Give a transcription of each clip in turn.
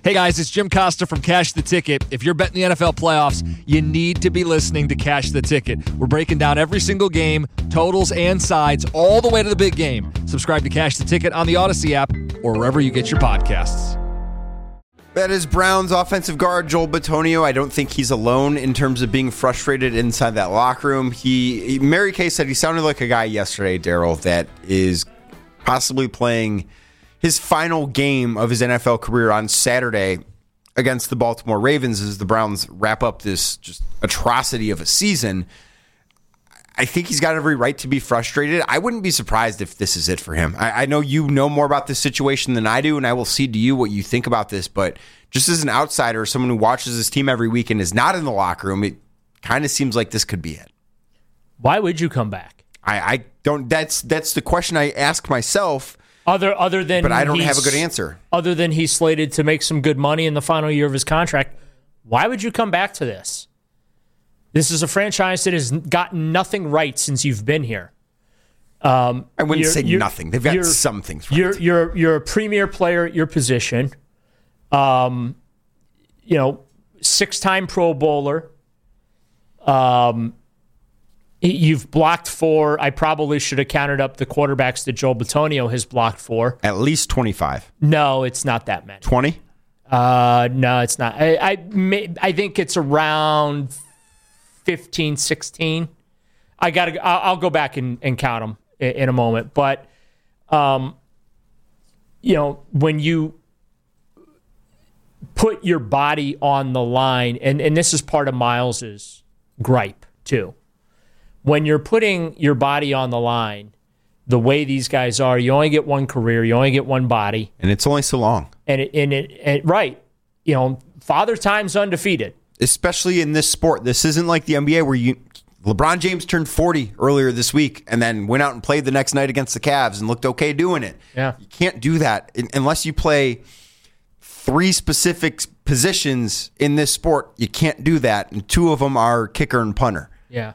Hey guys, it's Jim Costa from Cash the Ticket. If you're betting the NFL playoffs, you need to be listening to Cash the Ticket. We're breaking down every single game, totals and sides, all the way to the big game. Subscribe to Cash the Ticket on the Odyssey app or wherever you get your podcasts. That is Browns offensive guard Joel Bitonio. I don't think he's alone in terms of being frustrated inside that locker room. Mary Kay said he sounded like a guy yesterday, Daryl, that is possibly playing his final game of his NFL career on Saturday against the Baltimore Ravens as the Browns wrap up this just atrocity of a season. I think he's got every right to be frustrated. I wouldn't be surprised if this is it for him. I know you know more about this situation than I do, and I will cede to you what you think about this, but just as an outsider, someone who watches this team every week and is not in the locker room, it kind of seems like this could be it. Why would you come back? I don't. That's the question I ask myself. Other than, but I don't have a good answer. Other than he's slated to make some good money in the final year of his contract, why would you come back to this? This is a franchise that has gotten nothing right since you've been here. I wouldn't say nothing. They've got some things right. You're a premier player at your position. 6-time Pro Bowler. You've blocked for, I probably should have counted up the quarterbacks that Joel Bitonio has blocked for. At least 25. No, it's not that many. 20? No, it's not. I think it's around 15, 16. I'll go back and count them in a moment. But, when you put your body on the line, and this is part of Miles's gripe too. When you're putting your body on the line, the way these guys are, you only get one career, you only get one body, and it's only so long. Right, Father Time's undefeated, especially in this sport. This isn't like the NBA where LeBron James turned 40 earlier this week and then went out and played the next night against the Cavs and looked okay doing it. Yeah, you can't do that unless you play 3 specific positions in this sport. You can't do that, and 2 of them are kicker and punter. Yeah.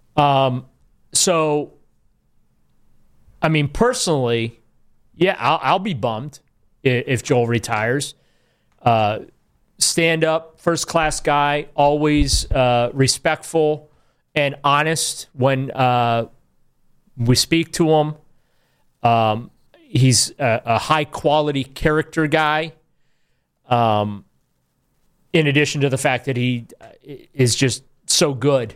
Personally, yeah, I'll be bummed if Joel retires. Stand up, first class guy, always respectful and honest when we speak to him. He's a high quality character guy. In addition to the fact that he is just so good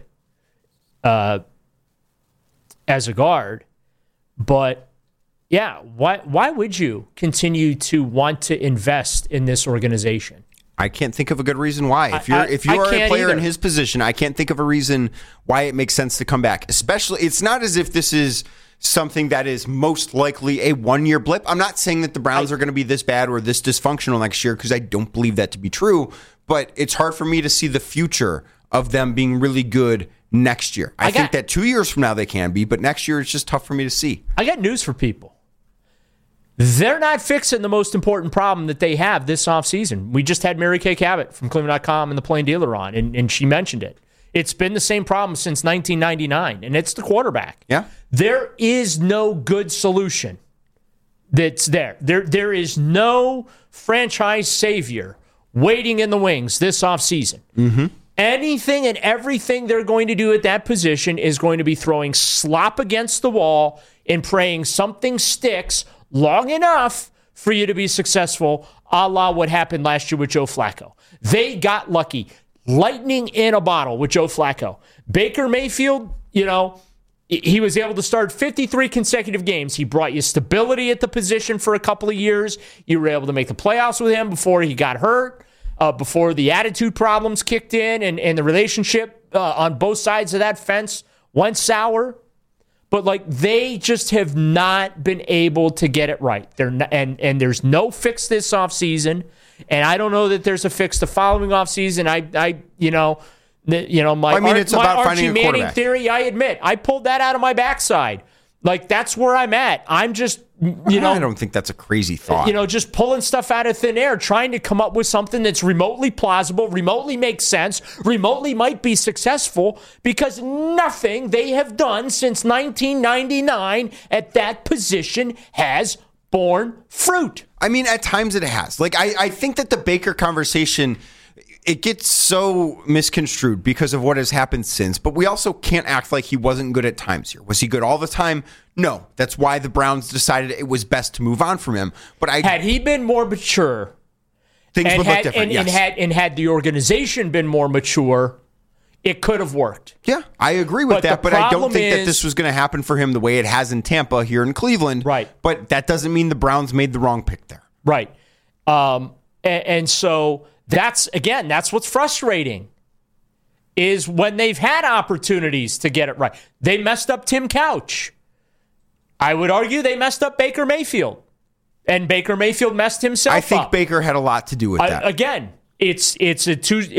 as a guard. But yeah, why would you continue to want to invest in this organization? I can't think of a good reason why. If you are a player in his position, I can't think of a reason why it makes sense to come back. Especially, it's not as if this is something that is most likely a one-year blip. I'm not saying that the Browns are going to be this bad or this dysfunctional next year, because I don't believe that to be true. But it's hard for me to see the future of them being really good next year. I think that 2 years from now they can be, but next year it's just tough for me to see. I got news for people. They're not fixing the most important problem that they have this offseason. We just had Mary Kay Cabot from Cleveland.com and the Plain Dealer on, and she mentioned it. It's been the same problem since 1999, and it's the quarterback. Yeah. There is no good solution that's there. There is no franchise savior waiting in the wings this offseason. Mm-hmm. Anything and everything they're going to do at that position is going to be throwing slop against the wall and praying something sticks long enough for you to be successful, a la what happened last year with Joe Flacco. They got lucky. Lightning in a bottle with Joe Flacco. Baker Mayfield, he was able to start 53 consecutive games. He brought you stability at the position for a couple of years. You were able to make the playoffs with him before he got hurt, before the attitude problems kicked in and the relationship on both sides of that fence went sour. But they just have not been able to get it right. And there's no fix this offseason. And I don't know that there's a fix the following offseason. It's about finding a quarterback. Manning theory, I admit, I pulled that out of my backside. That's where I'm at. I'm just, I don't think that's a crazy thought. Just pulling stuff out of thin air, trying to come up with something that's remotely plausible, remotely makes sense, remotely might be successful, because nothing they have done since 1999 at that position has borne fruit. I mean, at times it has. Like, I think that the Baker conversation, it gets so misconstrued because of what has happened since, but we also can't act like he wasn't good at times here. Was he good all the time? No. That's why the Browns decided it was best to move on from him. But had he been more mature, things would look different. And had the organization been more mature, it could have worked. Yeah, I agree with that, but I don't think that this was going to happen for him the way it has in Tampa here in Cleveland. Right. But that doesn't mean the Browns made the wrong pick there. Right. And so that's what's frustrating is when they've had opportunities to get it right. They messed up Tim Couch. I would argue they messed up Baker Mayfield. And Baker Mayfield messed himself up. I think Baker had a lot to do with that. Again, it's a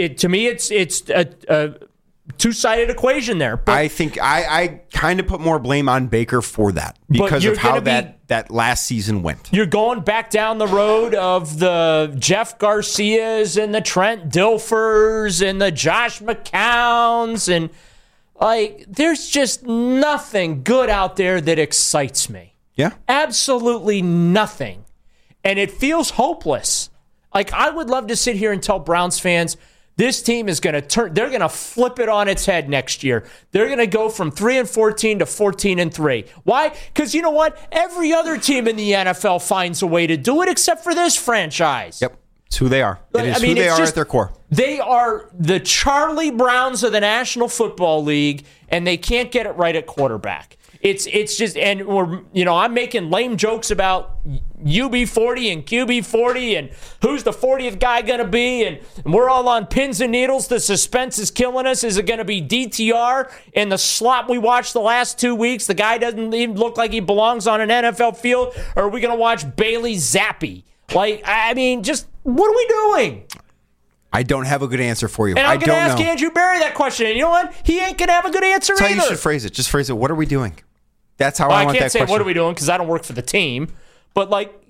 two-sided equation there. But I think I kind of put more blame on Baker for that because of how that last season went. You're going back down the road of the Jeff Garcias and the Trent Dilfers and the Josh McCowns, and there's just nothing good out there that excites me. Yeah. Absolutely nothing. And it feels hopeless. I would love to sit here and tell Browns fans, this team is going to they're going to flip it on its head next year. They're going to go from 3-14 to 14-3. Why? Because you know what? Every other team in the NFL finds a way to do it except for this franchise. Yep. It's who they are. It is who they are at their core. They are the Charlie Browns of the National Football League, and they can't get it right at quarterback. It's just, and I'm making lame jokes about UB40 and QB40 and who's the 40th guy going to be, and we're all on pins and needles. The suspense is killing us. Is it going to be DTR in the slop we watched the last 2 weeks? The guy doesn't even look like he belongs on an NFL field. Or are we going to watch Bailey Zappi? Just what are we doing? I don't have a good answer for you. And I'm going to ask Andrew Berry that question. And you know what? He ain't going to have a good answer either. That's how you should phrase it. Just phrase it. What are we doing? That's how I want that question. I can't say what are we doing because I don't work for the team. But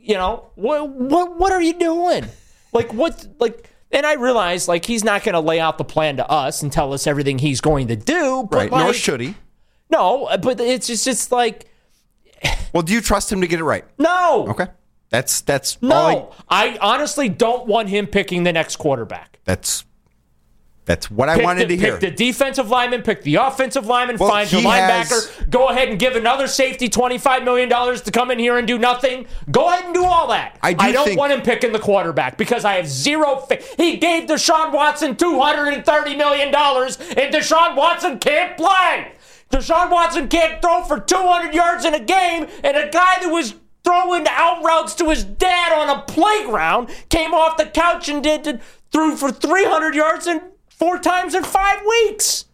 what are you doing? And I realize he's not going to lay out the plan to us and tell us everything he's going to do. But right. Nor should he. No, but it's just like. Well, do you trust him to get it right? No. Okay. That's no. I honestly don't want him picking the next quarterback. That's what I wanted to hear. Pick the defensive lineman, pick the offensive lineman, find your linebacker, go ahead and give another safety $25 million to come in here and do nothing. Go ahead and do all that. I don't want him picking the quarterback because I have zero faith. He gave Deshaun Watson $230 million, and Deshaun Watson can't play. Deshaun Watson can't throw for 200 yards in a game, and a guy that was throwing out routes to his dad on a playground came off the couch and threw for 300 yards and 4 times in 5 weeks.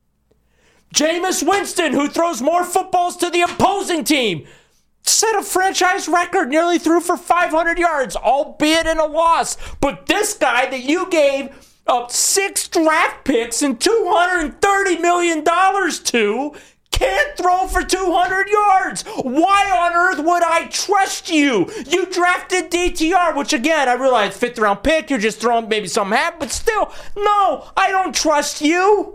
Jameis Winston, who throws more footballs to the opposing team, set a franchise record, nearly threw for 500 yards, albeit in a loss. But this guy that you gave up 6 draft picks and $230 million to can't throw for 200 yards. Why on earth would I trust you? You drafted DTR, which again, I realize 5th round pick. You're just throwing maybe something happened, but still, no, I don't trust you.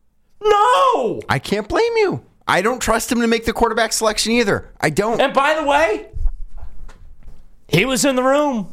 No. I can't blame you. I don't trust him to make the quarterback selection either. I don't. And by the way, he was in the room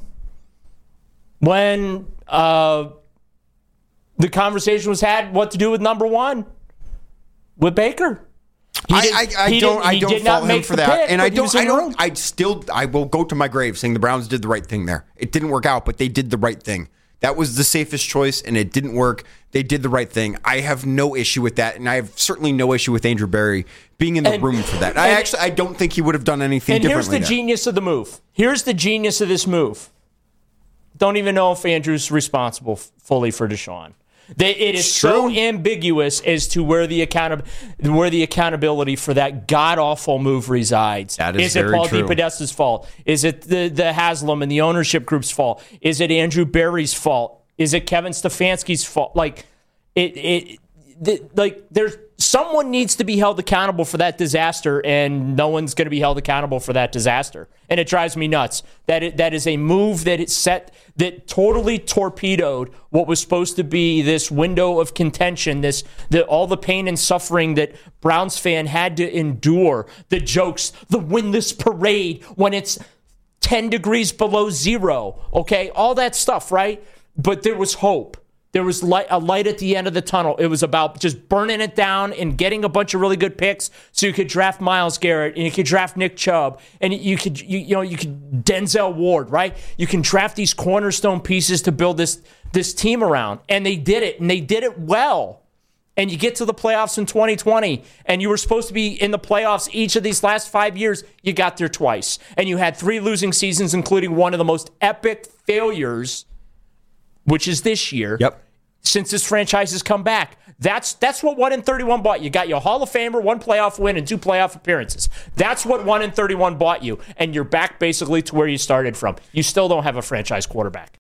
when the conversation was had what to do with number 1 with Baker. I don't fault him for that, and I will go to my grave saying the Browns did the right thing there. It didn't work out, but they did the right thing. That was the safest choice, and it didn't work. They did the right thing. I have no issue with that, and I have certainly no issue with Andrew Berry being in the room for that. I don't think he would have done anything differently. And here's the genius of the move. Here's the genius of this move. Don't even know if Andrew's responsible fully for Deshaun. It is so ambiguous as to where the accountability for that god-awful move resides. That is very it Paul true. DePodesta's fault? Is it the Haslam and the ownership group's fault? Is it Andrew Berry's fault? Is it Kevin Stefanski's fault? There's someone needs to be held accountable for that disaster, and no one's going to be held accountable for that disaster. And it drives me nuts that is a move that totally torpedoed what was supposed to be this window of contention, all the pain and suffering that Browns fan had to endure, the jokes, the winless parade when it's 10 degrees below zero, okay? All that stuff, right? But there was hope. There was a light at the end of the tunnel. It was about just burning it down and getting a bunch of really good picks so you could draft Myles Garrett and you could draft Nick Chubb and you could Denzel Ward, right? You can draft these cornerstone pieces to build this team around. And they did it, and they did it well. And you get to the playoffs in 2020, and you were supposed to be in the playoffs each of these last 5 years. You got there twice. And you had 3 losing seasons, including one of the most epic failures, which is this year. Yep. Since this franchise has come back. That's what 1-31 bought you. You got your Hall of Famer, 1 playoff win, and 2 playoff appearances. That's what 1-31 bought you. And you're back basically to where you started from. You still don't have a franchise quarterback.